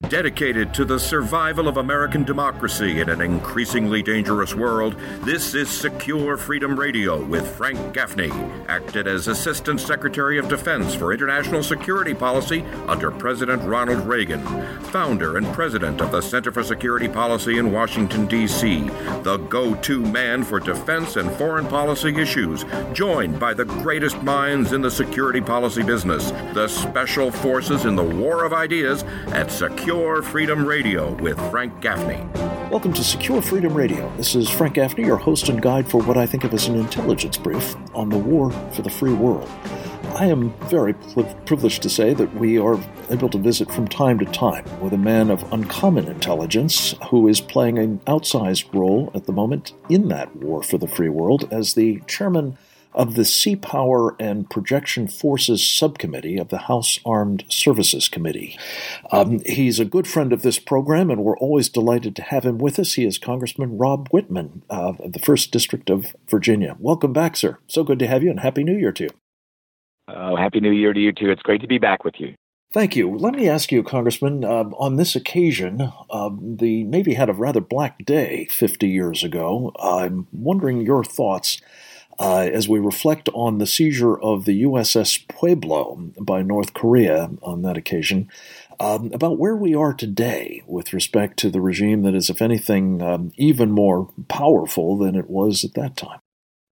Dedicated to the survival of American democracy in an increasingly dangerous world, this is Secure Freedom Radio with Frank Gaffney, acted as Assistant Secretary of Defense for International Security Policy under President Ronald Reagan, founder and president of the Center for Security Policy in Washington, D.C., the go-to man for defense and foreign policy issues, joined by the greatest minds in the security policy business, the special forces in the war of ideas at Secure Freedom Radio with Frank Gaffney. Welcome to Secure Freedom Radio. This is Frank Gaffney, your host and guide for what I think of as an intelligence brief on the war for the free world. I am very privileged to say that we are able to visit from time to time with a man of uncommon intelligence who is playing an outsized role at the moment in that war for the free world as the chairman of the Sea Power and Projection Forces Subcommittee of the House Armed Services Committee. He's a good friend of this program, and we're always delighted to have him with us. He is Congressman Rob Wittman of the 1st District of Virginia. Welcome back, sir. So good to have you, and Happy New Year to you. Happy New Year to you, too. It's great to be back with you. Thank you. Let me ask you, Congressman, on this occasion, the Navy had a rather black day 50 years ago. I'm wondering your thoughts as we reflect on the seizure of the USS Pueblo by North Korea on that occasion, about where we are today with respect to the regime that is, if anything, even more powerful than it was at that time.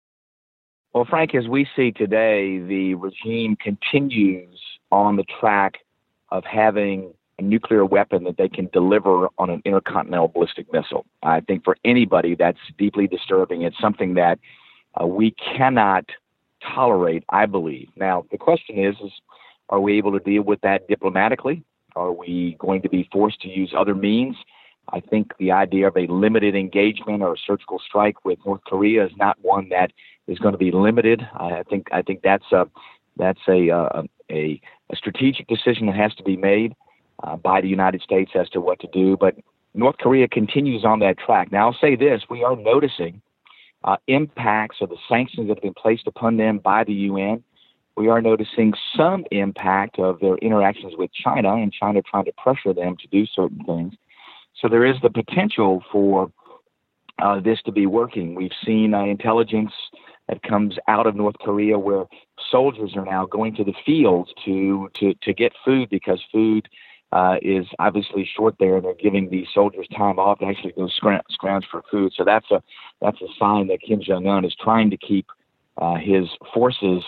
Well, Frank, as we see today, the regime continues on the track of having a nuclear weapon that they can deliver on an intercontinental ballistic missile. I think for anybody that's deeply disturbing. It's something that we cannot tolerate, I believe. Now, the question is, are we able to deal with that diplomatically? Are we going to be forced to use other means? I think the idea of a limited engagement or a surgical strike with North Korea is not one that is going to be limited. I think that's a strategic decision that has to be made by the United States as to what to do. But North Korea continues on that track. Now, I'll say this: we are noticing impacts of the sanctions that have been placed upon them by the UN. We are noticing some impact of their interactions with China and China trying to pressure them to do certain things. So there is the potential for this to be working. We've seen intelligence that comes out of North Korea where soldiers are now going to the fields to get food because food is obviously short there, and they're giving the soldiers time off to actually go scrounge for food. So that's a sign that Kim Jong-un is trying to keep his forces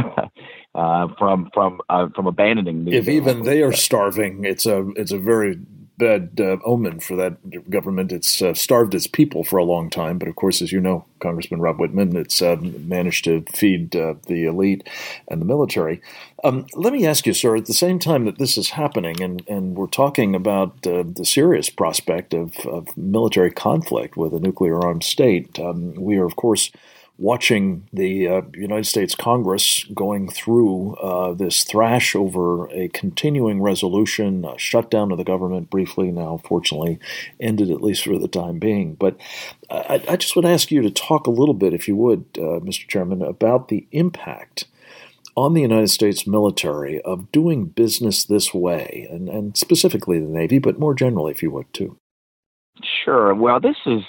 from abandoning. If even they are starving, it's a very bad omen for that government. It's starved its people for a long time, but of course, as you know, Congressman Rob Wittman, it's managed to feed the elite and the military. Let me ask you, sir, at the same time that this is happening, and we're talking about the serious prospect of military conflict with a nuclear-armed state, we are, of course, watching the United States Congress going through this thrash over a continuing resolution, a shutdown of the government briefly, now fortunately ended at least for the time being. But I just would ask you to talk a little bit, if you would, Mr. Chairman, about the impact on the United States military of doing business this way, and specifically the Navy, but more generally, if you would, too. Sure. Well, this is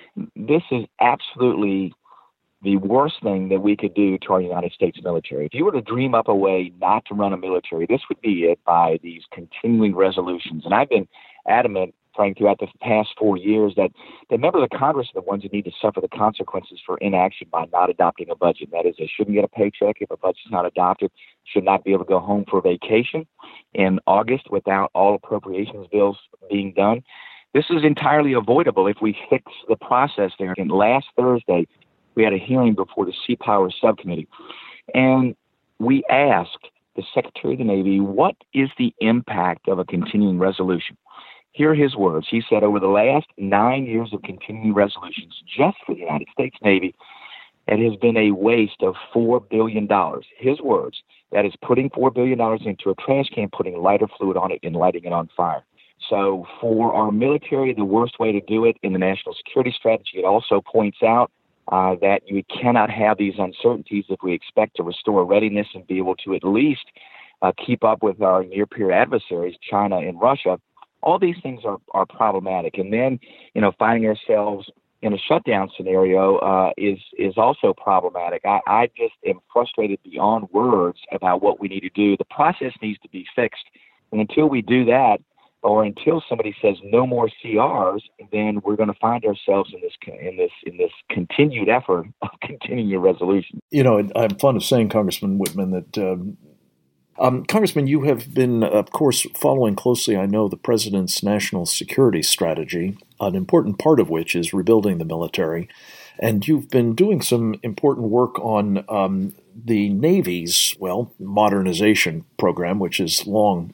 absolutely the worst thing that we could do to our United States military. If you were to dream up a way not to run a military, this would be it by these continuing resolutions. And I've been adamant, Frank, throughout the past 4 years that the members of Congress are the ones who need to suffer the consequences for inaction by not adopting a budget. That is, they shouldn't get a paycheck if a budget's not adopted, should not be able to go home for vacation in August without all appropriations bills being done. This is entirely avoidable if we fix the process there. And last Thursday, we had a hearing before the Sea Power Subcommittee, and we asked the Secretary of the Navy, what is the impact of a continuing resolution? Here are his words. He said, over the last 9 years of continuing resolutions, just for the United States Navy, it has been a waste of $4 billion. His words, that is putting $4 billion into a trash can, putting lighter fluid on it, and lighting it on fire. So for our military, the worst way to do it in the national security strategy, it also points out that you cannot have these uncertainties if we expect to restore readiness and be able to at least keep up with our near-peer adversaries, China and Russia, All these things are problematic. And then, finding ourselves in a shutdown scenario is also problematic. I just am frustrated beyond words about what we need to do. The process needs to be fixed. And until we do that, or until somebody says no more CRs, then we're going to find ourselves in this continued effort of continuing a resolution. I'm fond of saying, Congressman Whitman, that Congressman, you have been, of course, following closely, I know, the president's national security strategy, an important part of which is rebuilding the military. And you've been doing some important work on the Navy's, modernization program, which is long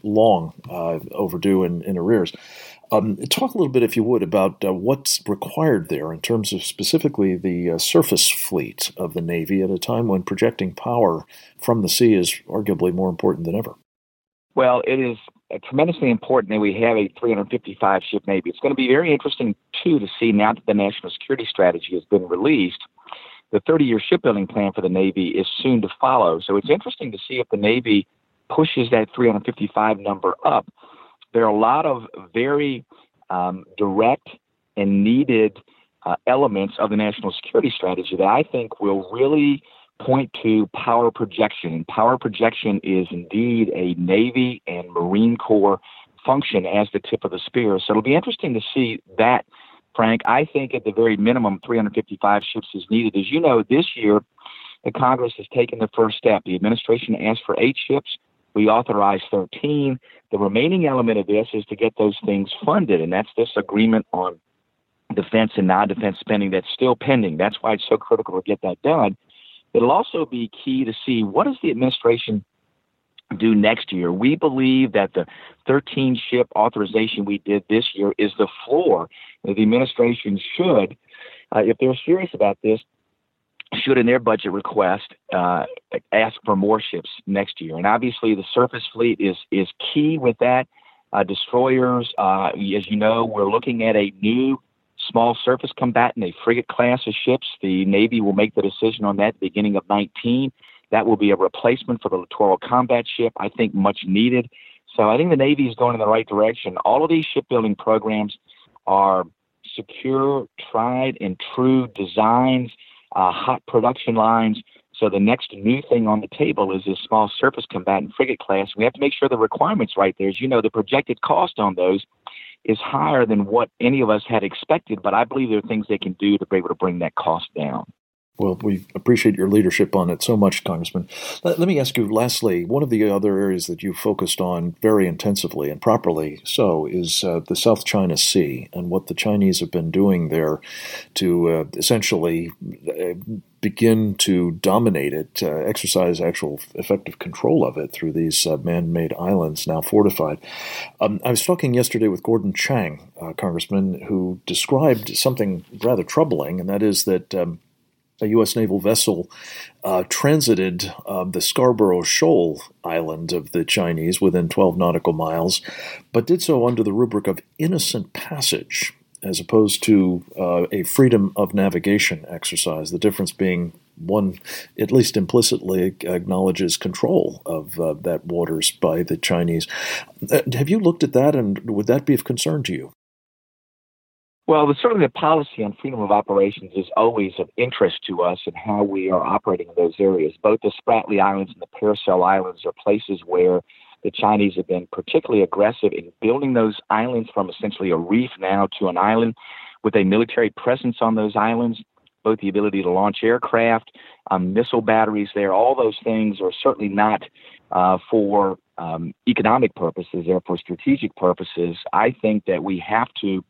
overdue and in arrears. Talk a little bit, if you would, about what's required there in terms of specifically the surface fleet of the Navy at a time when projecting power from the sea is arguably more important than ever. Well, it is tremendously important that we have a 355-ship Navy. It's going to be very interesting, too, to see now that the national security strategy has been released. The 30-year shipbuilding plan for the Navy is soon to follow. So it's interesting to see if the Navy pushes that 355 number up. There are a lot of very direct and needed elements of the national security strategy that I think will really point to power projection. And power projection is indeed a Navy and Marine Corps function as the tip of the spear. So it'll be interesting to see that, Frank. I think at the very minimum, 355 ships is needed. As you know, this year, the Congress has taken the first step. The administration asked for 8 ships. We authorized 13. The remaining element of this is to get those things funded, and that's this agreement on defense and non-defense spending that's still pending. That's why it's so critical to get that done. It'll also be key to see what does the administration do next year. We believe that the 13-ship authorization we did this year is the floor. The administration should, if they're serious about this, should in their budget request ask for more ships next year. And obviously the surface fleet is key with that. Destroyers, as you know, we're looking at a new small surface combatant, a frigate class of ships. The Navy will make the decision on that at the beginning of 19. That will be a replacement for the littoral combat ship, I think much needed. So I think the Navy is going in the right direction. All of these shipbuilding programs are secure, tried and true designs, hot production lines. So the next new thing on the table is this small surface combatant frigate class. We have to make sure the requirement's right there. As you know, the projected cost on those is higher than what any of us had expected, but I believe there are things they can do to be able to bring that cost down. Well, we appreciate your leadership on it so much, Congressman. Let me ask you, lastly, one of the other areas that you've focused on very intensively and properly so is the South China Sea and what the Chinese have been doing there to essentially begin to dominate it, exercise actual effective control of it through these man-made islands now fortified. I was talking yesterday with Gordon Chang, Congressman, who described something rather troubling, and that is that a U.S. naval vessel transited the Scarborough Shoal island of the Chinese within 12 nautical miles, but did so under the rubric of innocent passage, as opposed to a freedom of navigation exercise, the difference being one, at least implicitly, acknowledges control of that waters by the Chinese. Have you looked at that, and would that be of concern to you? Well, certainly the policy on freedom of operations is always of interest to us and how we are operating in those areas. Both the Spratly Islands and the Paracel Islands are places where the Chinese have been particularly aggressive in building those islands from essentially a reef now to an island with a military presence on those islands, both the ability to launch aircraft, missile batteries there. All those things are certainly not for economic purposes. They're for strategic purposes. I think that we have to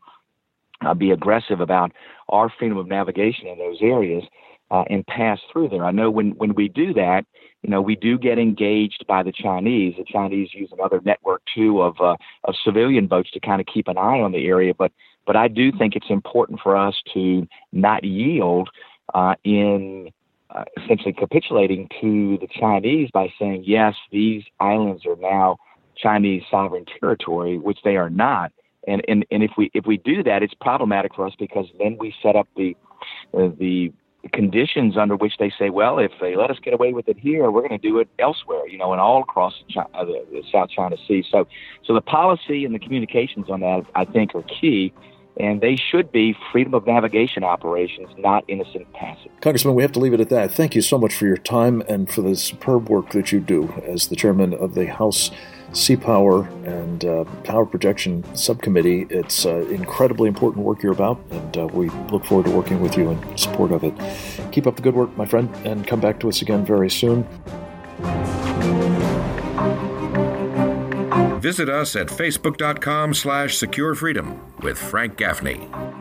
be aggressive about our freedom of navigation in those areas and pass through there. I know when we do that, we do get engaged by the Chinese. The Chinese use another network, too, of civilian boats to kind of keep an eye on the area. But I do think it's important for us to not yield in essentially capitulating to the Chinese by saying, yes, these islands are now Chinese sovereign territory, which they are not. And if we do that, it's problematic for us because then we set up the conditions under which they say, well, if they let us get away with it here, we're going to do it elsewhere, and all across the South China Sea. So the policy and the communications on that, I think, are key. And they should be freedom of navigation operations, not innocent passage. Congressman, we have to leave it at that. Thank you so much for your time and for the superb work that you do as the chairman of the House Sea Power and Power Projection Subcommittee. It's incredibly important work you're about, and we look forward to working with you in support of it. Keep up the good work, my friend, and come back to us again very soon. Visit us at facebook.com/securefreedom with Frank Gaffney.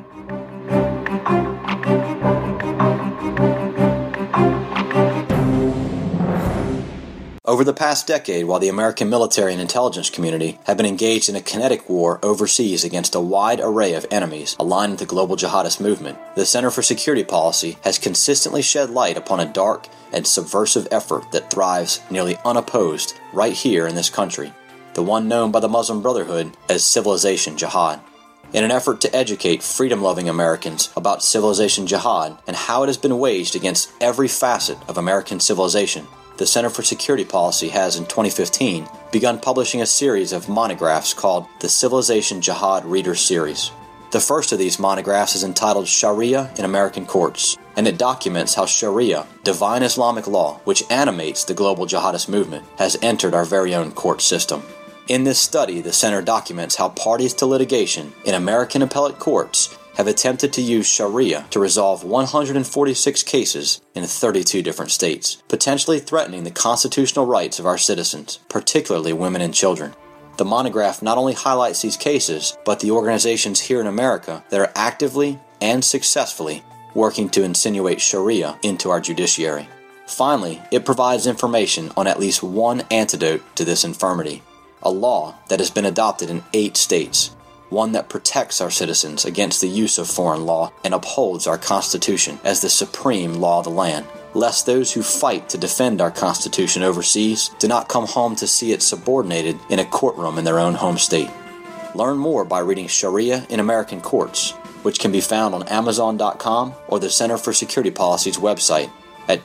Over the past decade, while the American military and intelligence community have been engaged in a kinetic war overseas against a wide array of enemies aligned with the global jihadist movement, the Center for Security Policy has consistently shed light upon a dark and subversive effort that thrives nearly unopposed right here in this country, the one known by the Muslim Brotherhood as Civilization Jihad. In an effort to educate freedom-loving Americans about Civilization Jihad and how it has been waged against every facet of American civilization, the Center for Security Policy has, in 2015, begun publishing a series of monographs called the Civilization Jihad Reader Series. The first of these monographs is entitled Sharia in American Courts, and it documents how Sharia, divine Islamic law, which animates the global jihadist movement, has entered our very own court system. In this study, the Center documents how parties to litigation in American appellate courts have attempted to use Sharia to resolve 146 cases in 32 different states, potentially threatening the constitutional rights of our citizens, particularly women and children. The monograph not only highlights these cases, but the organizations here in America that are actively and successfully working to insinuate Sharia into our judiciary. Finally, it provides information on at least one antidote to this infirmity, a law that has been adopted in 8 states, one that protects our citizens against the use of foreign law and upholds our Constitution as the supreme law of the land, lest those who fight to defend our Constitution overseas do not come home to see it subordinated in a courtroom in their own home state. Learn more by reading Sharia in American Courts, which can be found on Amazon.com or the Center for Security Policy's website at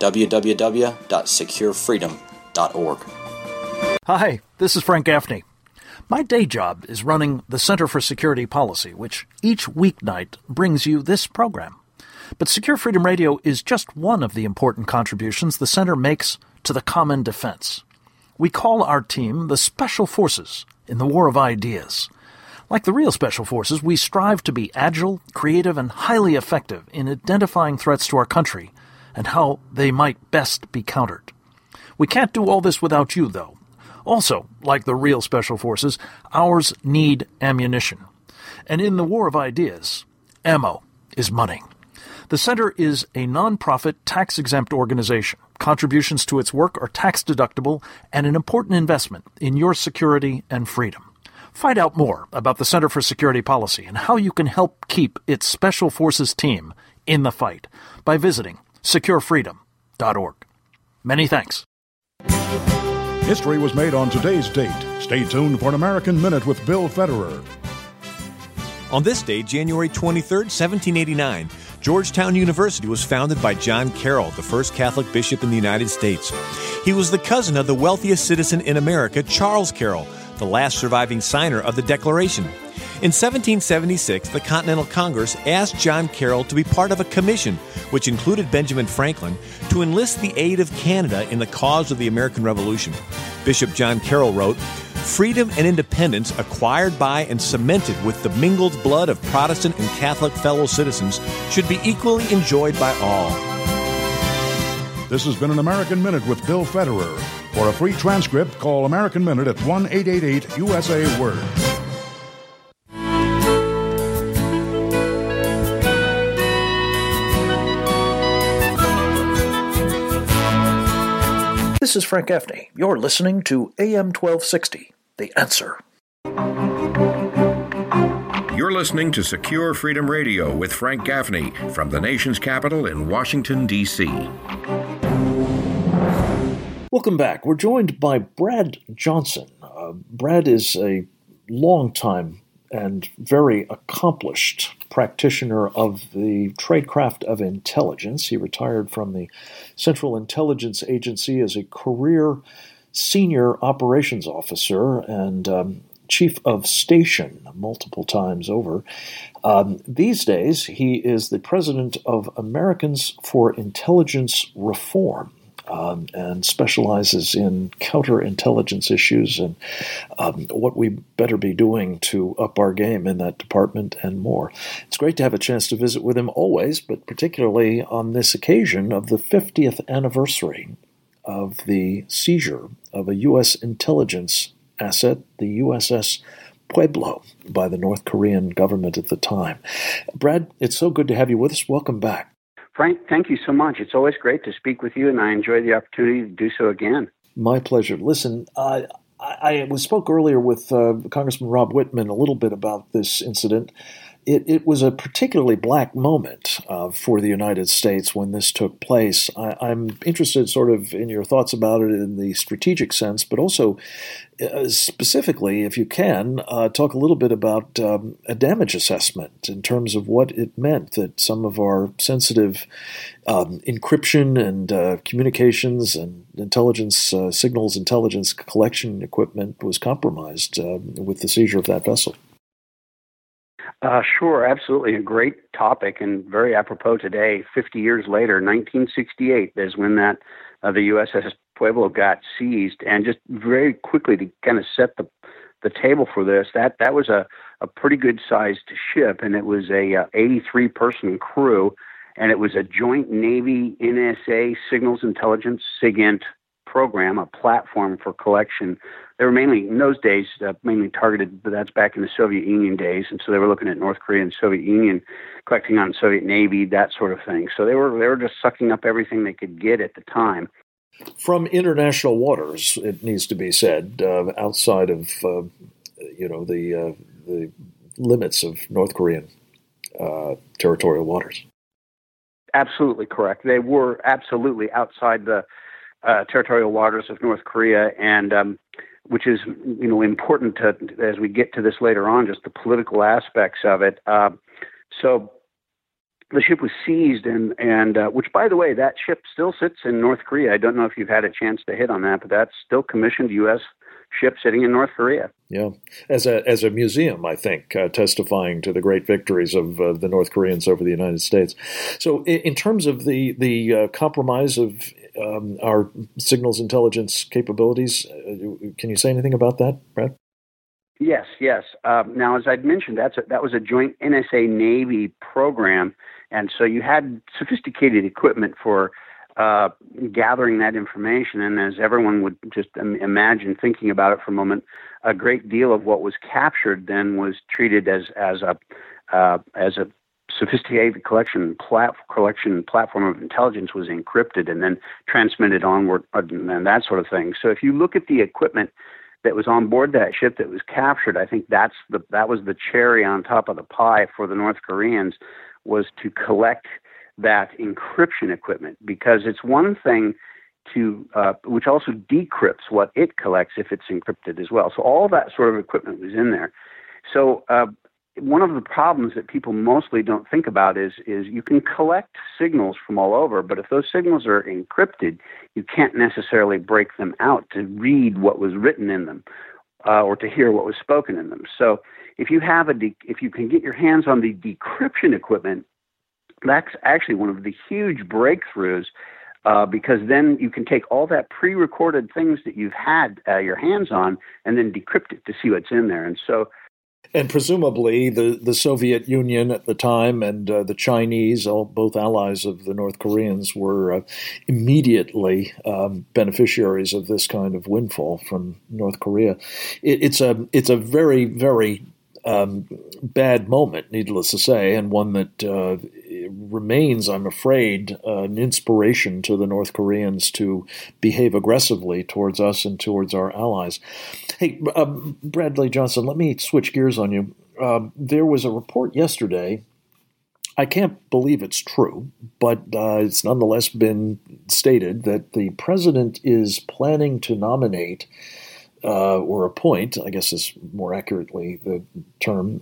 www.securefreedom.org. Hi, this is Frank Gaffney. My day job is running the Center for Security Policy, which each weeknight brings you this program. But Secure Freedom Radio is just one of the important contributions the Center makes to the common defense. We call our team the Special Forces in the War of Ideas. Like the real Special Forces, we strive to be agile, creative, and highly effective in identifying threats to our country and how they might best be countered. We can't do all this without you, though. Also, like the real Special Forces, ours need ammunition. And in the War of Ideas, ammo is money. The Center is a nonprofit, tax-exempt organization. Contributions to its work are tax-deductible and an important investment in your security and freedom. Find out more about the Center for Security Policy and how you can help keep its Special Forces team in the fight by visiting securefreedom.org. Many thanks. History was made on today's date. Stay tuned for an American Minute with Bill Federer. On this day, January 23, 1789, Georgetown University was founded by John Carroll, the first Catholic bishop in the United States. He was the cousin of the wealthiest citizen in America, Charles Carroll, the last surviving signer of the Declaration. In 1776, the Continental Congress asked John Carroll to be part of a commission, which included Benjamin Franklin, to enlist the aid of Canada in the cause of the American Revolution. Bishop John Carroll wrote, "Freedom and independence acquired by and cemented with the mingled blood of Protestant and Catholic fellow citizens should be equally enjoyed by all." This has been an American Minute with Bill Federer. For a free transcript, call American Minute at 1-888-USA-WORD. This is Frank Gaffney. You're listening to AM 1260, The Answer. You're listening to Secure Freedom Radio with Frank Gaffney from the nation's capital in Washington, D.C. Welcome back. We're joined by Brad Johnson. Brad is a longtime and very accomplished practitioner of the tradecraft of intelligence. He retired from the Central Intelligence Agency as a career senior operations officer and chief of station multiple times over. These days, he is the president of Americans for Intelligence Reform, and specializes in counterintelligence issues and what we better be doing to up our game in that department and more. It's great to have a chance to visit with him always, but particularly on this occasion of the 50th anniversary of the seizure of a U.S. intelligence asset, the USS Pueblo, by the North Korean government at the time. Brad, it's so good to have you with us. Welcome back. Frank, thank you so much. It's always great to speak with you, and I enjoy the opportunity to do so again. My pleasure. Listen, I spoke earlier with Congressman Rob Wittman a little bit about this incident. It was a particularly black moment for the United States when this took place. I'm interested sort of in your thoughts about it in the strategic sense, but also specifically, if you can, talk a little bit about a damage assessment in terms of what it meant that some of our sensitive encryption and communications and intelligence signals intelligence collection equipment was compromised with the seizure of that vessel. Sure, absolutely. A great topic and very apropos today. 50 years later, 1968 is when that the USS Pueblo got seized. And just very quickly to kind of set the table for this, that was a pretty good-sized ship, and it was a 83-person crew, and it was a joint Navy NSA signals intelligence SIGINT program, a platform for collection. They were mainly, in those days, mainly targeted, but that's back in the Soviet Union days, and so they were looking at North Korea and Soviet Union, collecting on Soviet Navy, that sort of thing. So they were just sucking up everything they could get at the time. From international waters, it needs to be said, outside of the limits of North Korean territorial waters. Absolutely correct. They were absolutely outside the territorial waters of North Korea, and which is important to, as we get to this later on, just the political aspects of it. So the ship was seized, and which, by the way, that ship still sits in North Korea. I don't know if you've had a chance to hit on that, but that's still commissioned U.S. ship sitting in North Korea. Yeah, as a museum, I think, testifying to the great victories of the North Koreans over the United States. So, in terms of the compromise of our signals intelligence capabilities, can you say anything about that, Brad? Yes. Now, as I'd mentioned, that was a joint NSA Navy program, and so you had sophisticated equipment for gathering that information. And as everyone would just imagine, thinking about it for a moment, a great deal of what was captured then was treated as a sophisticated collection platform of intelligence, was encrypted and then transmitted onward and that sort of thing. So if you look at the equipment that was on board that ship that was captured, I think that was the cherry on top of the pie for the North Koreans, was to collect that encryption equipment, because it's one thing to, which also decrypts what it collects if it's encrypted as well. So all that sort of equipment was in there. So one of the problems that people mostly don't think about is you can collect signals from all over, but if those signals are encrypted, you can't necessarily break them out to read what was written in them or to hear what was spoken in them. So if you can get your hands on the decryption equipment, that's actually one of the huge breakthroughs, because then you can take all that pre-recorded things that you've had your hands on and then decrypt it to see what's in there. And presumably the Soviet Union at the time and the Chinese, both allies of the North Koreans, were immediately beneficiaries of this kind of windfall from North Korea. It's a very, very bad moment, needless to say, and one that remains, I'm afraid, an inspiration to the North Koreans to behave aggressively towards us and towards our allies. Hey, Bradley Johnson, let me switch gears on you. There was a report yesterday. I can't believe it's true, but it's nonetheless been stated that the president is planning to nominate or appoint, I guess is more accurately the term,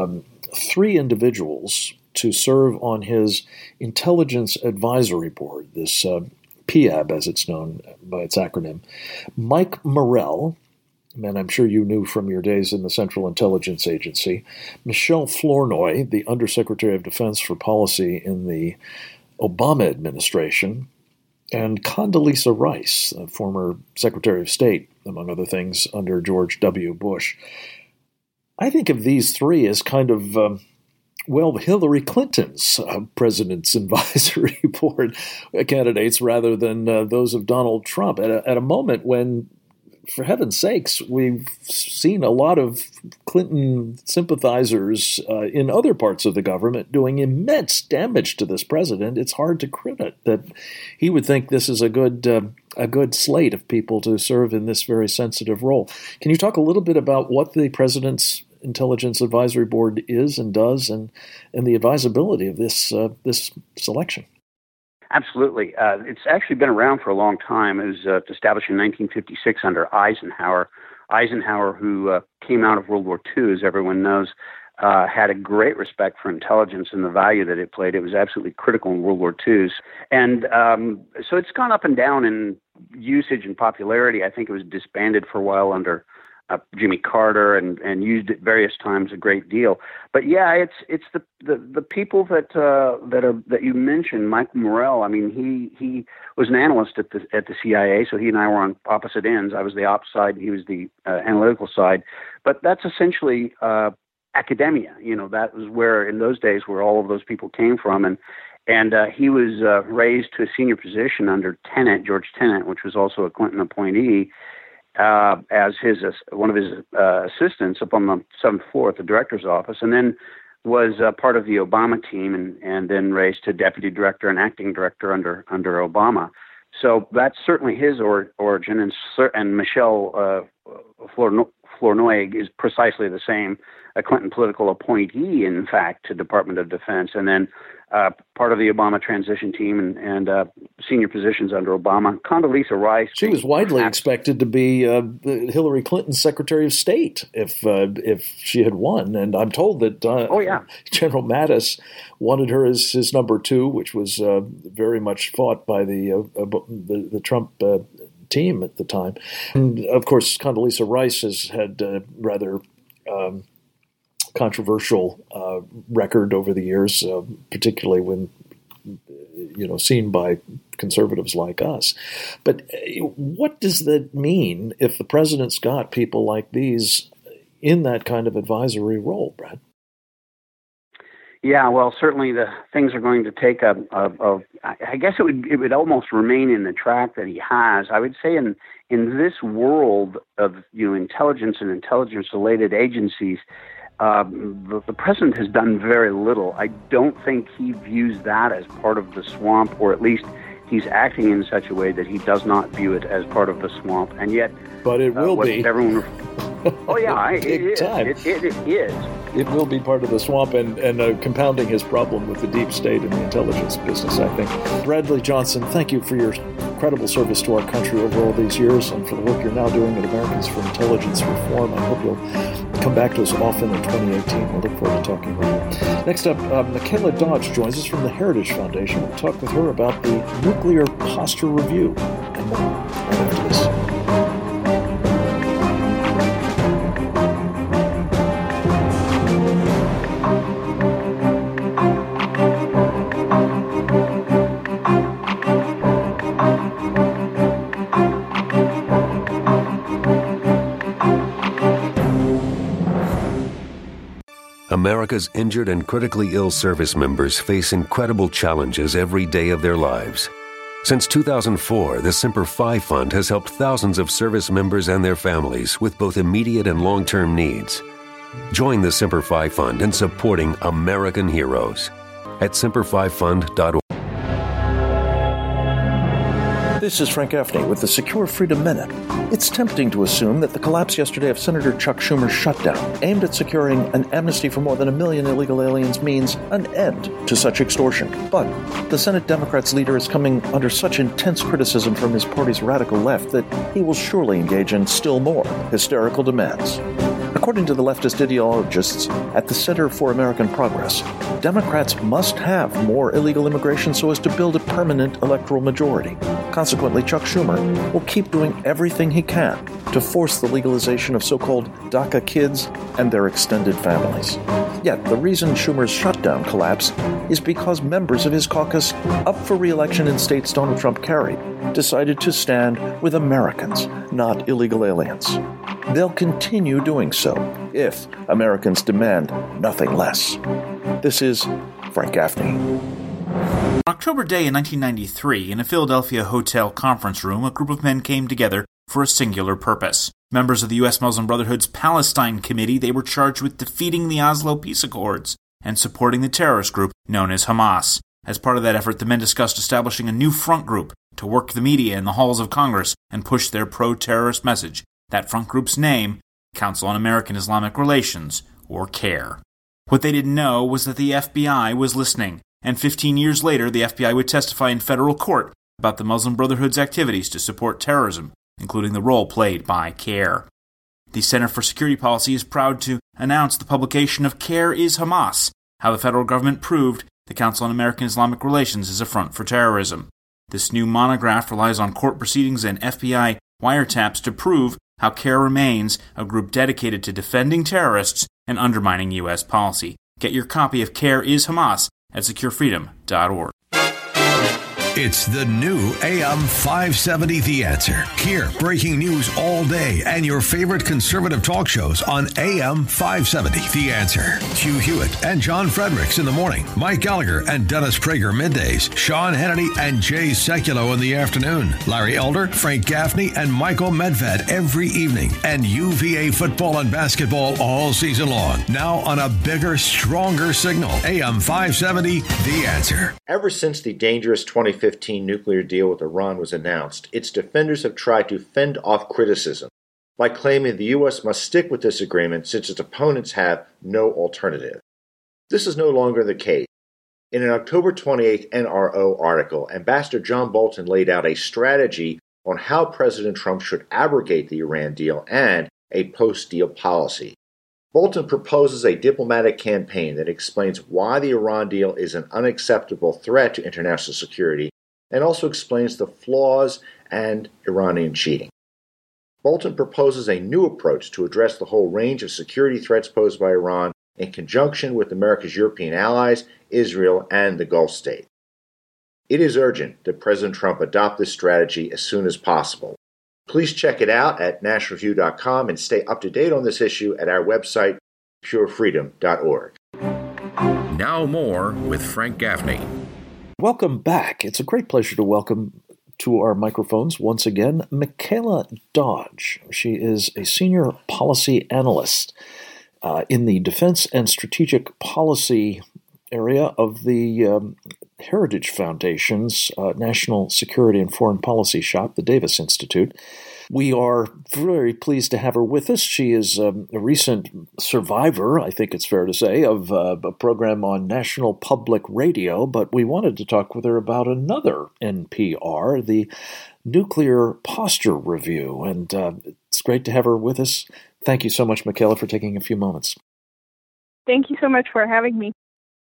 3 individuals to serve on his Intelligence Advisory Board, this PAB as it's known by its acronym. Mike Morell, a man I'm sure you knew from your days in the Central Intelligence Agency, Michelle Flournoy, the Undersecretary of Defense for Policy in the Obama administration, and Condoleezza Rice, a former Secretary of State, among other things, under George W. Bush. I think of these 3 as kind of, Hillary Clinton's President's Advisory Board candidates rather than those of Donald Trump, at a moment when, for heaven's sakes, we've seen a lot of Clinton sympathizers in other parts of the government doing immense damage to this president. It's hard to credit that he would think this is a good slate of people to serve in this very sensitive role. Can you talk a little bit about what the President's Intelligence Advisory Board is and does, and the advisability of this selection? Absolutely. It's actually been around for a long time. It was established in 1956 under Eisenhower. Eisenhower, who came out of World War II, as everyone knows, had a great respect for intelligence and the value that it played. It was absolutely critical in World War II. And so it's gone up and down in usage and popularity. I think it was disbanded for a while under Jimmy Carter and used it various times a great deal. But yeah, it's the people that you mentioned. Mike Morell. I mean, he was an analyst at the CIA, so he and I were on opposite ends. I was the ops side, he was the analytical side. But that's essentially academia. That was where in those days where all of those people came from, and he was raised to a senior position under George Tenet, which was also a Clinton appointee, as one of his assistants up on the 7th floor at the director's office, and then was part of the Obama team, and then raised to deputy director and acting director under Obama. So that's certainly his origin, and Michelle Flournoy is precisely the same, a Clinton political appointee, in fact, to Department of Defense, and then part of the Obama transition team and senior positions under Obama. Condoleezza Rice. She was widely expected to be Hillary Clinton's Secretary of State if she had won, and I'm told that General Mattis wanted her as his number 2, which was very much fought by the Trump team at the time. And of course, Condoleezza Rice has had rather controversial record over the years, particularly when seen by conservatives like us. But what does that mean if the president's got people like these in that kind of advisory role, Brad? Yeah, well, certainly the things are going to take I guess it would almost remain in the track that he has. I would say in this world of intelligence and intelligence-related agencies, the president has done very little. I don't think he views that as part of the swamp, or at least he's acting in such a way that he does not view it as part of the swamp. And yet, but it will be. Everyone. Oh yeah, it is. It will be part of the swamp, and compounding his problem with the deep state and the intelligence business, I think. Bradley Johnson, thank you for your incredible service to our country over all these years, and for the work you're now doing at Americans for Intelligence Reform. I hope you'll come back to us often in 2018. I look forward to talking with you. Next up, Michaela Dodge joins us from the Heritage Foundation. We'll talk with her about the Nuclear Posture Review and more right after this. America's injured and critically ill service members face incredible challenges every day of their lives. Since 2004, the Semper Fi Fund has helped thousands of service members and their families with both immediate and long-term needs. Join the Semper Fi Fund in supporting American heroes at semperfifund.org. This is Frank Gaffney with the Secure Freedom Minute. It's tempting to assume that the collapse yesterday of Senator Chuck Schumer's shutdown, aimed at securing an amnesty for more than 1 million illegal aliens, means an end to such extortion. But the Senate Democrats' leader is coming under such intense criticism from his party's radical left that he will surely engage in still more hysterical demands. According to the leftist ideologists at the Center for American Progress, Democrats must have more illegal immigration so as to build a permanent electoral majority. Consequently, Chuck Schumer will keep doing everything he can to force the legalization of so-called DACA kids and their extended families. Yet, the reason Schumer's shutdown collapsed is because members of his caucus, up for re-election in states Donald Trump carried, decided to stand with Americans, not illegal aliens. They'll continue doing so if Americans demand nothing less. This is Frank Gaffney. On October Day in 1993, in a Philadelphia hotel conference room, a group of men came together for a singular purpose. Members of the U.S. Muslim Brotherhood's Palestine Committee, they were charged with defeating the Oslo Peace Accords and supporting the terrorist group known as Hamas. As part of that effort, the men discussed establishing a new front group to work the media in the halls of Congress and push their pro-terrorist message. That front group's name, Council on American Islamic Relations, or CAIR. What they didn't know was that the FBI was listening, and 15 years later, the FBI would testify in federal court about the Muslim Brotherhood's activities to support terrorism, including the role played by CAIR. The Center for Security Policy is proud to announce the publication of CAIR is Hamas, how the federal government proved the Council on American Islamic Relations is a front for terrorism. This new monograph relies on court proceedings and FBI wiretaps to prove how CAIR remains a group dedicated to defending terrorists and undermining U.S. policy. Get your copy of CAIR is Hamas at securefreedom.org. It's the new AM 570 The Answer. Hear breaking news all day and your favorite conservative talk shows on AM 570 The Answer. Hugh Hewitt and John Fredericks in the morning. Mike Gallagher and Dennis Prager middays. Sean Hannity and Jay Sekulow in the afternoon. Larry Elder, Frank Gaffney, and Michael Medved every evening. And UVA football and basketball all season long. Now on a bigger, stronger signal. AM 570 The Answer. Ever since the dangerous 2015 nuclear deal with Iran was announced, its defenders have tried to fend off criticism by claiming the U.S. must stick with this agreement since its opponents have no alternative. This is no longer the case. In an October 28 NRO article, Ambassador John Bolton laid out a strategy on how President Trump should abrogate the Iran deal and a post-deal policy. Bolton proposes a diplomatic campaign that explains why the Iran deal is an unacceptable threat to international security and also explains the flaws and Iranian cheating. Bolton proposes a new approach to address the whole range of security threats posed by Iran in conjunction with America's European allies, Israel, and the Gulf states. It is urgent that President Trump adopt this strategy as soon as possible. Please check it out at nationalreview.com and stay up to date on this issue at our website, purefreedom.org. Now more with Frank Gaffney. Welcome back. It's a great pleasure to welcome to our microphones once again Michaela Dodge. She is a senior policy analyst in the defense and strategic policy area of the Heritage Foundation's National Security and Foreign Policy Shop, the Davis Institute. We are very pleased to have her with us. She is a recent survivor, I think it's fair to say, of a program on National Public Radio, but we wanted to talk with her about another NPR, the Nuclear Posture Review, and it's great to have her with us. Thank you so much, Michaela, for taking a few moments. Thank you so much for having me.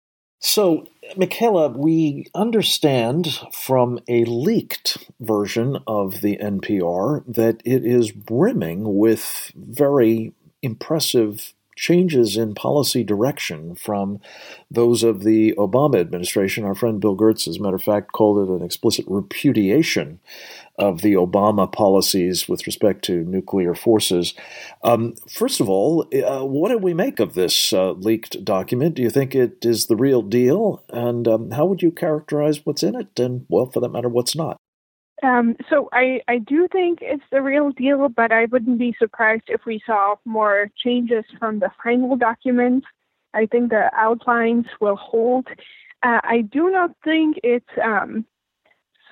So, Michaela, we understand from a leaked version of the NPR that it is brimming with very impressive changes in policy direction from those of the Obama administration. Our friend Bill Gertz, as a matter of fact, called it an explicit repudiation of the Obama policies with respect to nuclear forces. First of all, what do we make of this leaked document? Do you think it is the real deal? And how would you characterize what's in it? And, well, for that matter, what's not? So I do think it's the real deal, but I wouldn't be surprised if we saw more changes from the final document. I think the outlines will hold. I do not think it's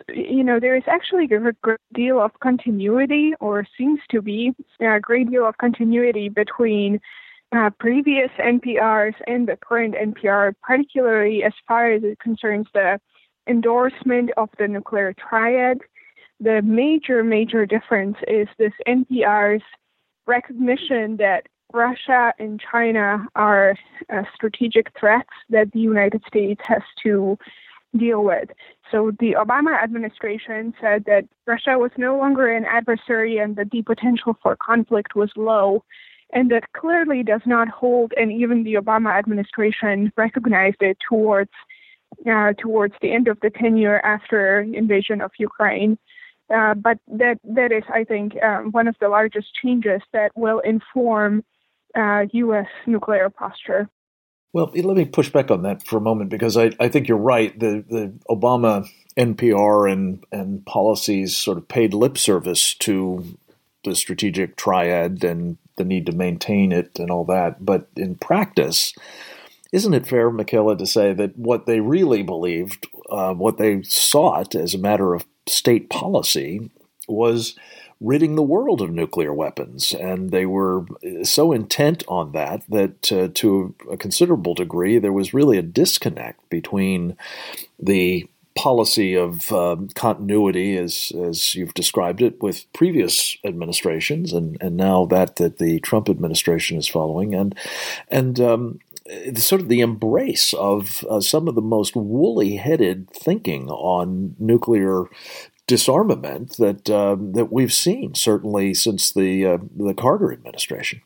there is actually a great deal of continuity, or seems to be a great deal of continuity between previous NPRs and the current NPR, particularly as far as it concerns the endorsement of the nuclear triad. The major difference is this NPR's recognition that Russia and China are strategic threats that the United States has to deal with. So the Obama administration said that Russia was no longer an adversary and that the potential for conflict was low. And that clearly does not hold, and even the Obama administration recognized it towards the end of the tenure after invasion of Ukraine. But that is, I think, one of the largest changes that will inform U.S. nuclear posture. Well, let me push back on that for a moment, because I think you're right. The Obama NPR and policies sort of paid lip service to the strategic triad and the need to maintain it and all that. But in practice, isn't it fair, Michaela, to say that what they really believed, what they sought as a matter of state policy, was ridding the world of nuclear weapons? And they were so intent on that to a considerable degree, there was really a disconnect between the policy of continuity, as you've described it, with previous administrations, and now that the Trump administration is following, and sort of the embrace of some of the most woolly-headed thinking on nuclear disarmament that we've seen, certainly since the Carter administration.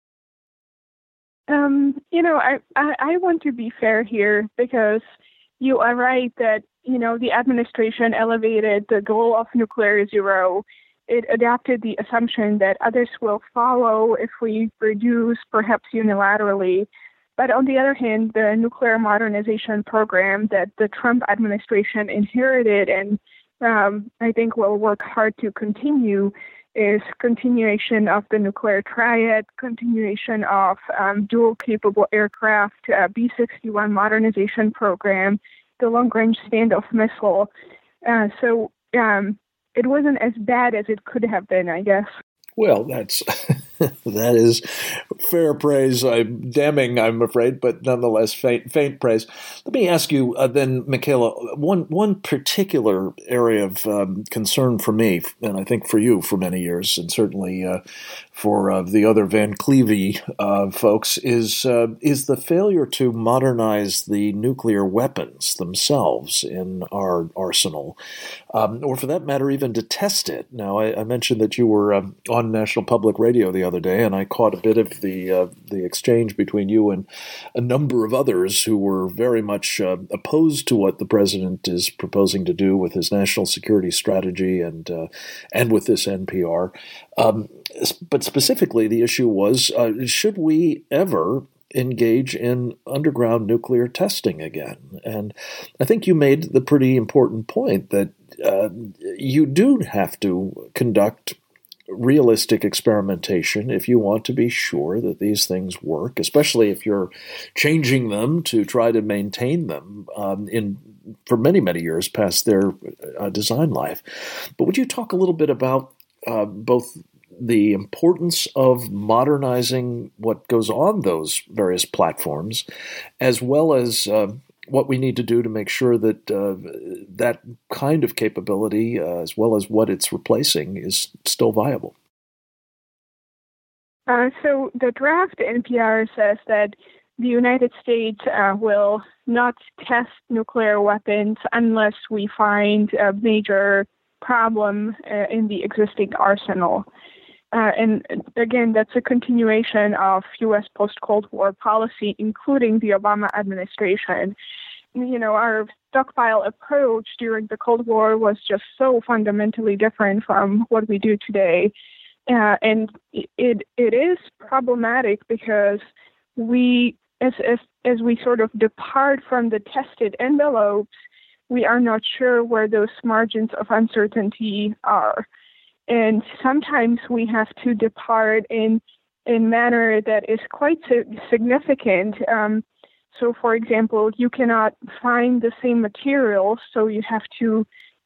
I want to be fair here, because you are right that the administration elevated the goal of nuclear zero. It adopted the assumption that others will follow if we reduce, perhaps unilaterally. But on the other hand, the nuclear modernization program that the Trump administration inherited and I think will work hard to continue is continuation of the nuclear triad, continuation of dual-capable aircraft, B-61 modernization program, the long-range standoff missile. So it wasn't as bad as it could have been, I guess. Well, that is fair praise. Damning, I'm afraid, but nonetheless faint praise. Let me ask you then, Michaela, one particular area of concern for me, and I think for you for many years, and certainly for the other Van Cleve folks, is the failure to modernize the nuclear weapons themselves in our arsenal, or for that matter, even to test it. Now, I mentioned that you were on National Public Radio the other day, and I caught a bit of the exchange between you and a number of others who were very much opposed to what the president is proposing to do with his national security strategy and with this NPR. But specifically, the issue was, should we ever engage in underground nuclear testing again? And I think you made the pretty important point that you do have to conduct realistic experimentation if you want to be sure that these things work, especially if you're changing them to try to maintain them for many, many years past their design life. But would you talk a little bit about both the importance of modernizing what goes on those various platforms, as well as what we need to do to make sure that that kind of capability, as well as what it's replacing, is still viable? So the draft NPR says that the United States will not test nuclear weapons unless we find a major problem in the existing arsenal. And again, that's a continuation of U.S. post-Cold War policy, including the Obama administration. Our stockpile approach during the Cold War was just so fundamentally different from what we do today. And it is problematic because we, as we sort of depart from the tested envelopes, we are not sure where those margins of uncertainty are. And sometimes we have to depart in a manner that is quite significant. So, for example, you cannot find the same materials, so you have to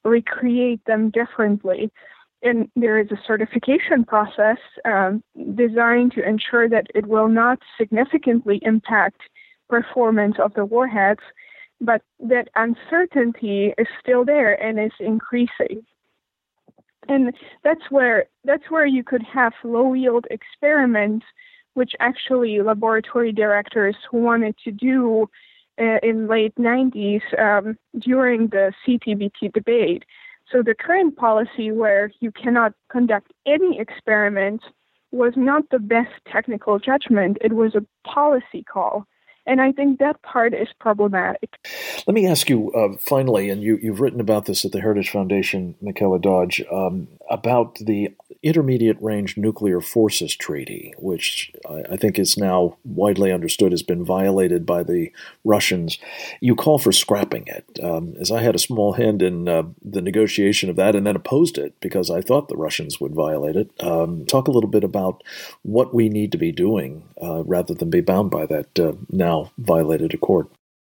recreate them differently. And there is a certification process designed to ensure that it will not significantly impact performance of the warheads, but that uncertainty is still there and is increasing. And that's where you could have low-yield experiments, which actually laboratory directors wanted to do in late 90s during the CTBT debate. So the current policy where you cannot conduct any experiments was not the best technical judgment. It was a policy call. And I think that part is problematic. Let me ask you finally, and you've written about this at the Heritage Foundation, Michaela Dodge, about the Intermediate Range Nuclear Forces Treaty, which I think is now widely understood has been violated by the Russians. You call for scrapping it. As I had a small hand in the negotiation of that and then opposed it because I thought the Russians would violate it. Talk a little bit about what we need to be doing rather than be bound by that now violated accord.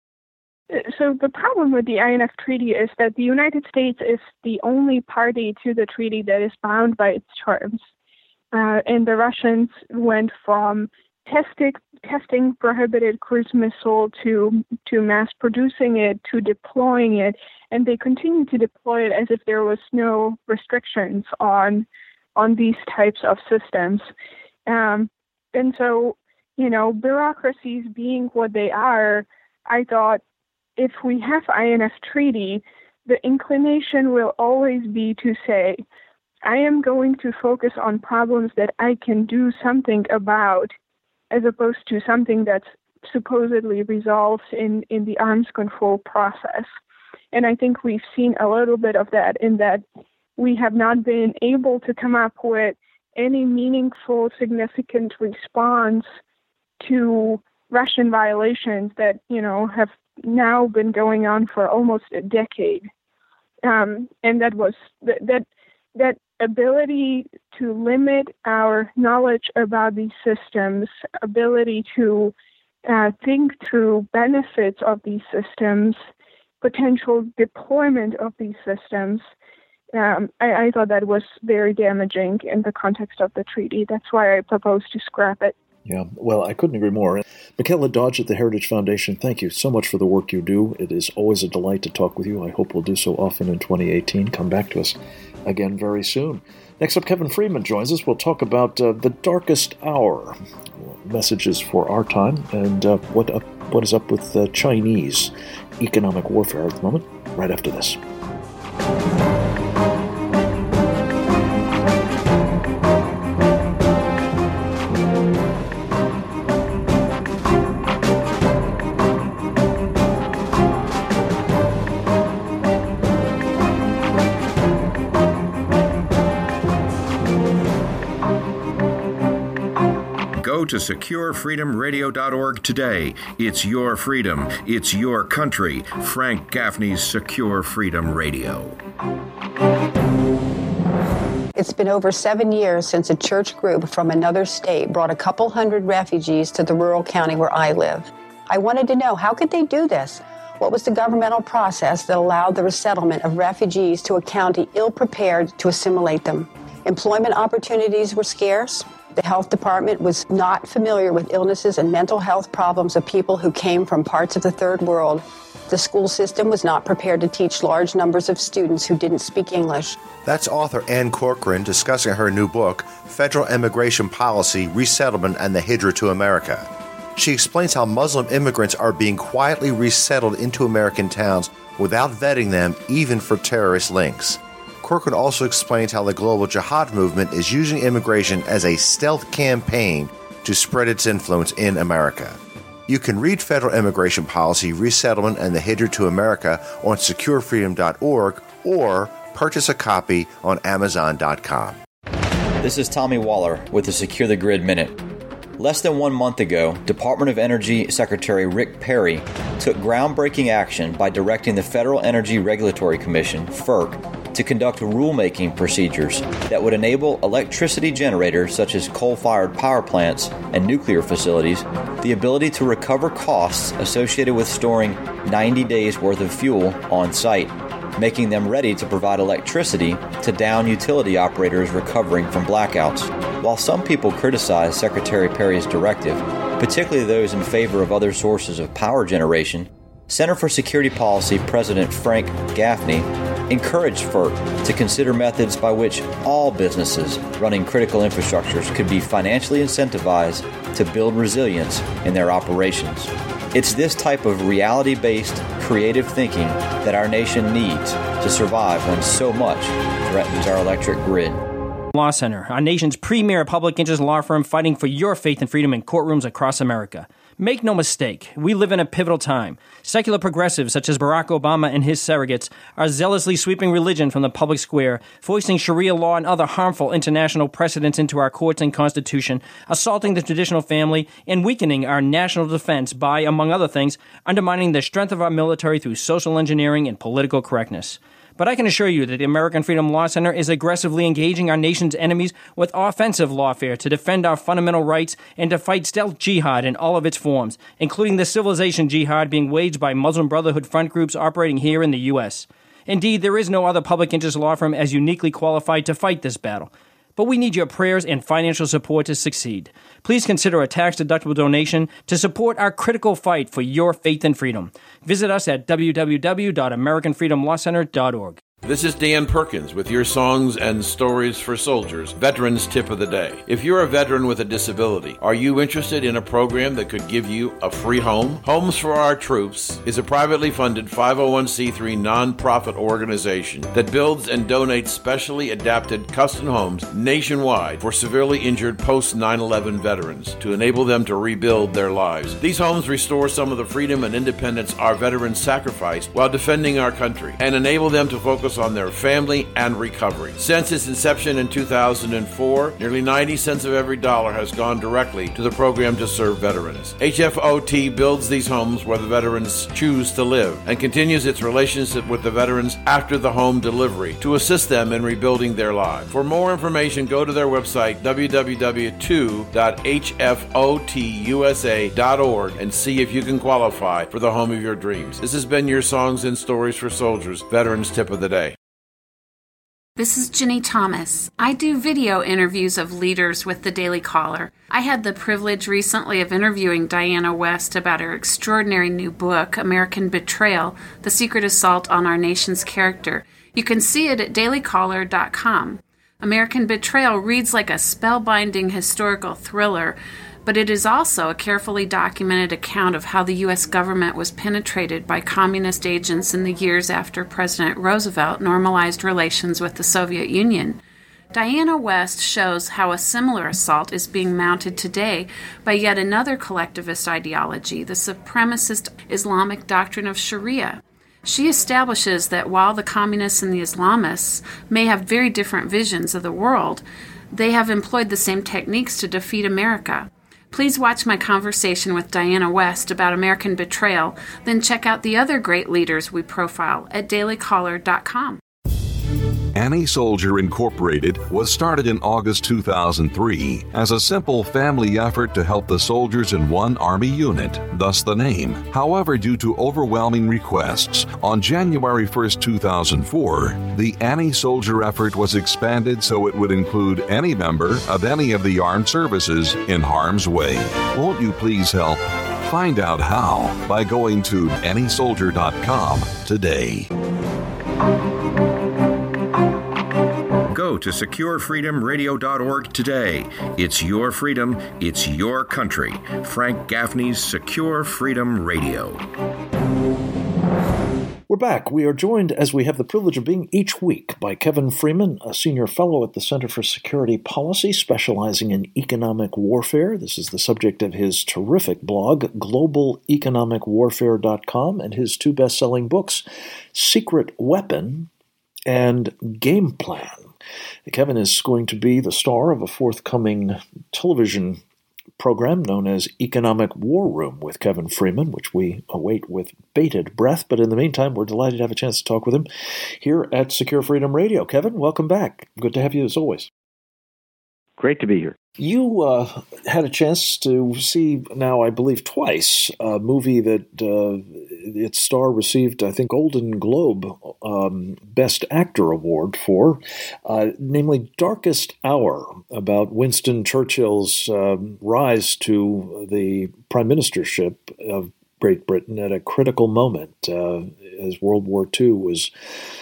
So the problem with the INF Treaty is that the United States is the only party to the treaty that is bound by its terms. And the Russians went from testing prohibited cruise missile to mass producing it, to deploying it, and they continue to deploy it as if there was no restrictions on these types of systems. And so, bureaucracies being what they are, I thought if we have INF Treaty, the inclination will always be to say, I am going to focus on problems that I can do something about, as opposed to something that's supposedly resolved in the arms control process. And I think we've seen a little bit of that in that we have not been able to come up with any meaningful, significant response to Russian violations that, have now been going on for almost a decade. And that was that ability to limit our knowledge about these systems, ability to think through benefits of these systems, potential deployment of these systems. I thought that was very damaging in the context of the treaty. That's why I proposed to scrap it. Yeah, well, I couldn't agree more. Michaela Dodge at the Heritage Foundation, thank you so much for the work you do. It is always a delight to talk with you. I hope we'll do so often in 2018. Come back to us again very soon. Next up, Kevin Friedman joins us. We'll talk about the darkest hour, messages for our time, and what is up with Chinese economic warfare at the moment, right after this. Go to SecureFreedomRadio.org today. It's your freedom. It's your country. Frank Gaffney's Secure Freedom Radio. It's been over 7 years since a church group from another state brought a couple hundred refugees to the rural county where I live. I wanted to know, how could they do this? What was the governmental process that allowed the resettlement of refugees to a county ill-prepared to assimilate them? Employment opportunities were scarce. The health department was not familiar with illnesses and mental health problems of people who came from parts of the third world. The school system was not prepared to teach large numbers of students who didn't speak English. That's author Ann Corcoran discussing her new book, Federal Immigration Policy, Resettlement, and the Hijra to America. She explains how Muslim immigrants are being quietly resettled into American towns without vetting them, even for terrorist links. Corcoran also explains how the global jihad movement is using immigration as a stealth campaign to spread its influence in America. You can read Federal Immigration Policy, Resettlement, and the Hijra to America on SecureFreedom.org or purchase a copy on Amazon.com. This is Tommy Waller with the Secure the Grid Minute. Less than 1 month ago, Department of Energy Secretary Rick Perry took groundbreaking action by directing the Federal Energy Regulatory Commission, FERC, to conduct rulemaking procedures that would enable electricity generators such as coal-fired power plants and nuclear facilities the ability to recover costs associated with storing 90 days' worth of fuel on site. making them ready to provide electricity to down utility operators recovering from blackouts. While some people criticize Secretary Perry's directive, particularly those in favor of other sources of power generation, Center for Security Policy President Frank Gaffney encouraged FERC to consider methods by which all businesses running critical infrastructures could be financially incentivized to build resilience in their operations. It's this type of reality-based, creative thinking that our nation needs to survive when so much threatens our electric grid. Law Center, our nation's premier public interest law firm fighting for your faith and freedom in courtrooms across America. Make no mistake, we live in a pivotal time. Secular progressives such as Barack Obama and his surrogates are zealously sweeping religion from the public square, foisting Sharia law and other harmful international precedents into our courts and Constitution, assaulting the traditional family, and weakening our national defense by, among other things, undermining the strength of our military through social engineering and political correctness. But I can assure you that the American Freedom Law Center is aggressively engaging our nation's enemies with offensive lawfare to defend our fundamental rights and to fight stealth jihad in all of its forms, including the civilization jihad being waged by Muslim Brotherhood front groups operating here in the U.S. Indeed, there is no other public interest law firm as uniquely qualified to fight this battle. But we need your prayers and financial support to succeed. Please consider a tax-deductible donation to support our critical fight for your faith and freedom. Visit us at www.americanfreedomlawcenter.org. This is Dan Perkins with your Songs and Stories for Soldiers, Veterans Tip of the Day. If you're a veteran with a disability, are you interested in a program that could give you a free home? Homes for Our Troops is a privately funded 501c3 nonprofit organization that builds and donates specially adapted custom homes nationwide for severely injured post-9/11 veterans to enable them to rebuild their lives. These homes restore some of the freedom and independence our veterans sacrificed while defending our country and enable them to focus on their family and recovery. Since its inception in 2004, nearly 90 cents of every dollar has gone directly to the program to serve veterans. HFOT builds these homes where the veterans choose to live and continues its relationship with the veterans after the home delivery to assist them in rebuilding their lives. For more information, go to their website, www.hfotusa.org, and see if you can qualify for the home of your dreams. This has been your Songs and Stories for Soldiers, Veterans Tip of the Day. This is Jenny Thomas. I do video interviews of leaders with the Daily Caller. I had the privilege recently of interviewing Diana West about her extraordinary new book, American Betrayal, The Secret Assault on Our Nation's Character. You can see it at dailycaller.com. American Betrayal reads like a spellbinding historical thriller, but it is also a carefully documented account of how the U.S. government was penetrated by communist agents in the years after President Roosevelt normalized relations with the Soviet Union. Diana West shows how a similar assault is being mounted today by yet another collectivist ideology, the supremacist Islamic doctrine of Sharia. She establishes that while the communists and the Islamists may have very different visions of the world, they have employed the same techniques to defeat America. Please watch my conversation with Diana West about American Betrayal, then check out the other great leaders we profile at dailycaller.com. Annie Soldier Incorporated was started in August 2003 as a simple family effort to help the soldiers in one Army unit, thus the name. However, due to overwhelming requests, on January 1, 2004, the Annie Soldier effort was expanded so it would include any member of any of the armed services in harm's way. Won't you please help? Find out how by going to AnnieSoldier.com today. Go to SecureFreedomRadio.org today. It's your freedom, it's your country. Frank Gaffney's Secure Freedom Radio. We're back. We are joined, as we have the privilege of being each week, by Kevin Freeman, a senior fellow at the Center for Security Policy, specializing in economic warfare. This is the subject of his terrific blog, GlobalEconomicWarfare.com, and his two best-selling books, Secret Weapon and Game Plan. Kevin is going to be the star of a forthcoming television program known as Economic War Room with Kevin Freeman, which we await with bated breath. But in the meantime, we're delighted to have a chance to talk with him here at Secure Freedom Radio. Kevin, welcome back. Good to have you as always. Great to be here. You had a chance to see now, I believe, twice a movie that its star received, I think, Golden Globe Best Actor Award for, namely Darkest Hour, about Winston Churchill's rise to the prime ministership of Great Britain at a critical moment as World War II was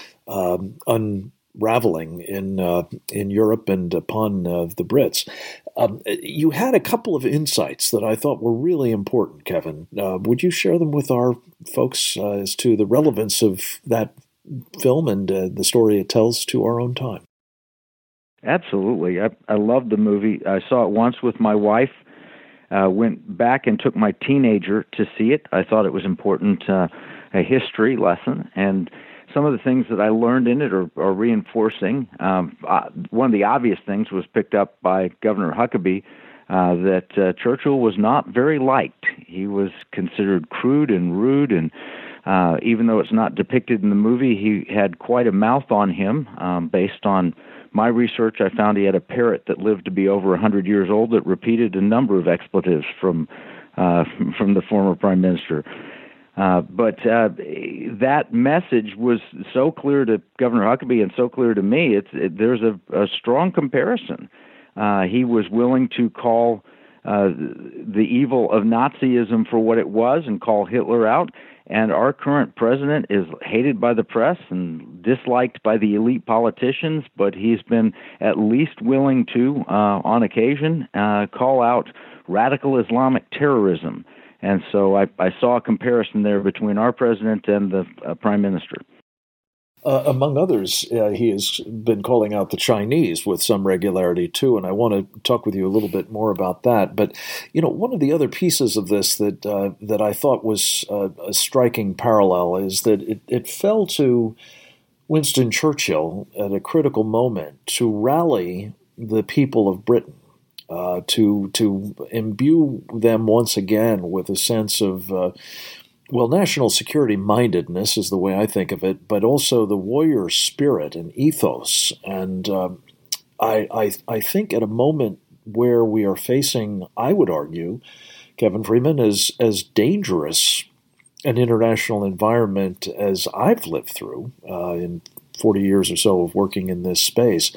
unraveling in Europe and upon the Brits. You had a couple of insights that I thought were really important, Kevin. Would you share them with our folks as to the relevance of that film and the story it tells to our own time? Absolutely. I loved the movie. I saw it once with my wife. Went back and took my teenager to see it. I thought it was important, a history lesson, and some of the things that I learned in it are reinforcing. One of the obvious things was picked up by Governor Huckabee, that Churchill was not very liked. He was considered crude and rude, and even though it's not depicted in the movie, he had quite a mouth on him. Based on my research, I found he had a parrot that lived to be over 100 years old that repeated a number of expletives from the former prime minister. But that message was so clear to Governor Huckabee and so clear to me. There's a strong comparison. He was willing to call the evil of Nazism for what it was and call Hitler out. And our current president is hated by the press and disliked by the elite politicians, but he's been at least willing to, on occasion, call out radical Islamic terrorism. And so I saw a comparison there between our president and the prime minister. Among others, he has been calling out the Chinese with some regularity, too, and I want to talk with you a little bit more about that. But, one of the other pieces of this that I thought was a striking parallel is that it fell to Winston Churchill at a critical moment to rally the people of Britain, to imbue them once again with a sense of national security mindedness is the way I think of it, but also the warrior spirit and ethos. And I think at a moment where we are facing, I would argue, Kevin Freeman, as dangerous an international environment as I've lived through in 40 years or so of working in this space,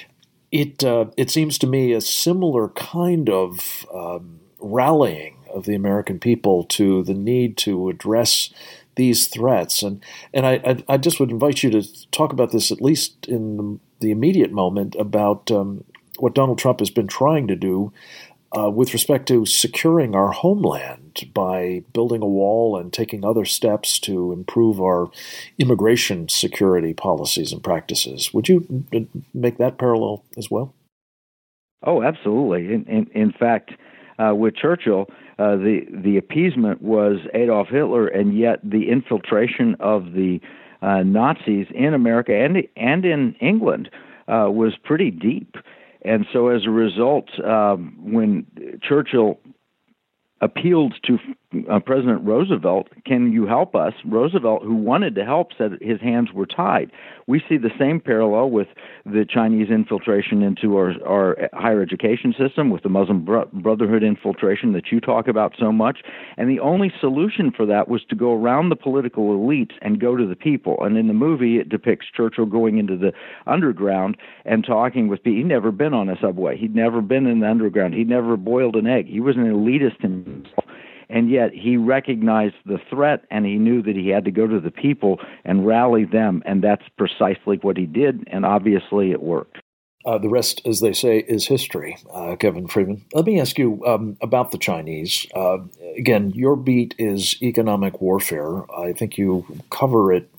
it seems to me a similar kind of rallying of the American people to the need to address these threats. And I just would invite you to talk about this, at least in the immediate moment, about what Donald Trump has been trying to do with respect to securing our homeland by building a wall and taking other steps to improve our immigration security policies and practices. Would you make that parallel as well? Oh, absolutely. In fact, with Churchill, the appeasement was Adolf Hitler, and yet the infiltration of the Nazis in America and in England was pretty deep. And so as a result, when Churchill appealed to President Roosevelt, can you help us? Roosevelt, who wanted to help, said his hands were tied. We see the same parallel with the Chinese infiltration into our higher education system, with the Muslim Brotherhood infiltration that you talk about so much. And the only solution for that was to go around the political elites and go to the people. And in the movie, it depicts Churchill going into the underground and talking with people. He'd never been on a subway. He'd never been in the underground. He'd never boiled an egg. He was an elitist himself. And yet he recognized the threat, and he knew that he had to go to the people and rally them, and that's precisely what he did, and obviously it worked. The rest, as they say, is history, Kevin Freeman. Let me ask you about the Chinese. Again, your beat is economic warfare. I think you cover it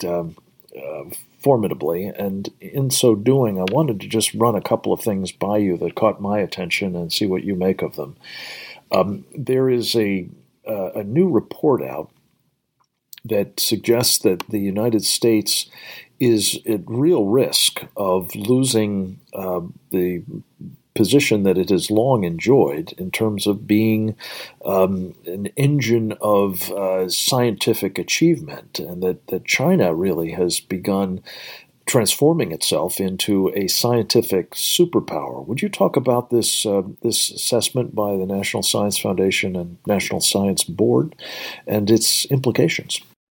formidably, and in so doing, I wanted to just run a couple of things by you that caught my attention and see what you make of them. There is a new report out that suggests that the United States is at real risk of losing the position that it has long enjoyed in terms of being an engine of scientific achievement, and that China really has begun transforming itself into a scientific superpower. Would you talk about this assessment by the National Science Foundation and National Science Board and its implications?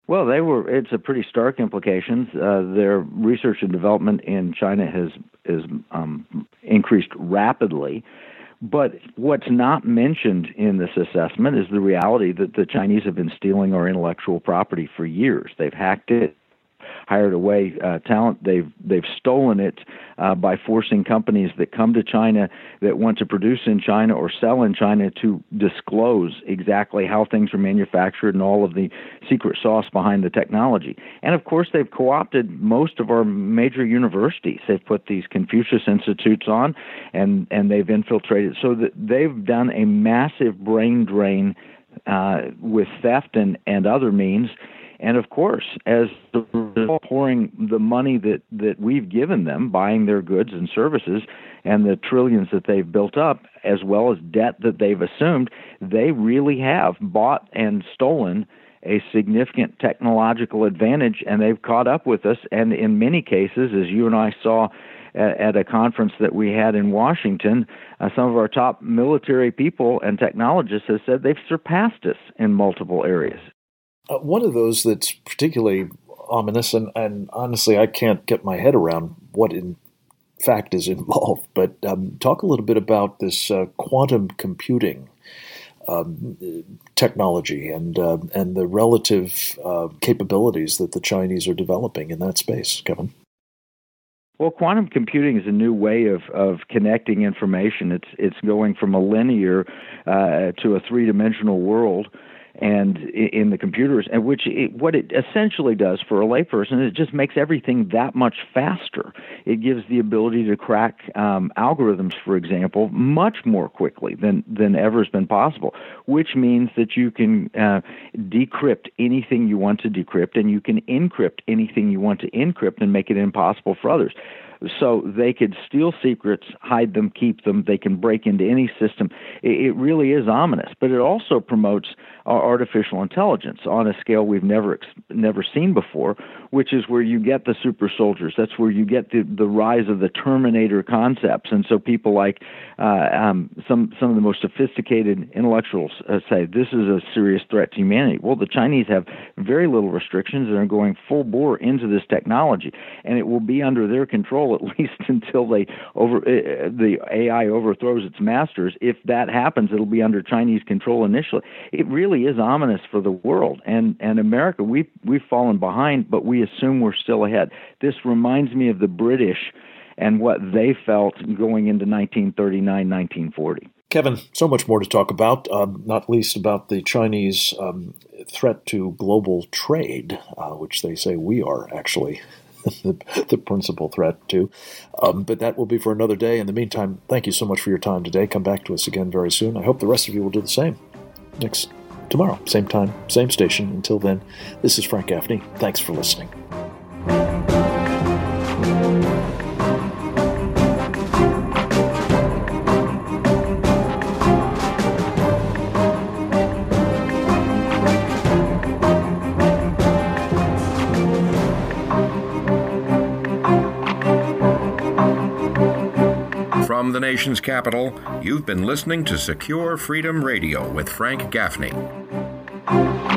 Well, it's a pretty stark implications. Their research and development in China has increased rapidly. But what's not mentioned in this assessment is the reality that the Chinese have been stealing our intellectual property for years. They've hacked it, hired away talent. They've stolen it by forcing companies that come to China that want to produce in China or sell in China to disclose exactly how things are manufactured and all of the secret sauce behind the technology. And of course, they've co-opted most of our major universities. They've put these Confucius Institutes on, and they've infiltrated. So that they've done a massive brain drain with theft and other means. And of course, as they're pouring the money that we've given them, buying their goods and services, and the trillions that they've built up, as well as debt that they've assumed, they really have bought and stolen a significant technological advantage, and they've caught up with us. And in many cases, as you and I saw at a conference that we had in Washington, some of our top military people and technologists have said they've surpassed us in multiple areas. One of those that's particularly ominous, and honestly, I can't get my head around what in fact is involved, but talk a little bit about this quantum computing technology and the relative capabilities that the Chinese are developing in that space, Kevin. Well, quantum computing is a new way of connecting information. It's going from a linear to a three-dimensional world. And in the computers, and what it essentially does for a layperson, it just makes everything that much faster. It gives the ability to crack algorithms, for example, much more quickly than ever has been possible, which means that you can decrypt anything you want to decrypt, and you can encrypt anything you want to encrypt and make it impossible for others. So they could steal secrets, hide them, keep them. They can break into any system. It really is ominous, but it also promotes artificial intelligence on a scale we've never seen before, which is where you get the super soldiers. That's where you get the rise of the Terminator concepts. And so people like some of the most sophisticated intellectuals say this is a serious threat to humanity. Well, the Chinese have very little restrictions and are going full bore into this technology, and it will be under their control at least until the AI overthrows its masters. If that happens, it'll be under Chinese control initially. It really is ominous for the world. And America, we've fallen behind, but we assume we're still ahead. This reminds me of the British and what they felt going into 1939, 1940. Kevin, so much more to talk about, not least about the Chinese threat to global trade, which they say we are actually the principal threat to. But that will be for another day. In the meantime, thank you so much for your time today. Come back to us again very soon. I hope the rest of you will do the same. Tomorrow, same time, same station. Until then, this is Frank Gaffney. Thanks for listening. From the nation's capital, you've been listening to Secure Freedom Radio with Frank Gaffney.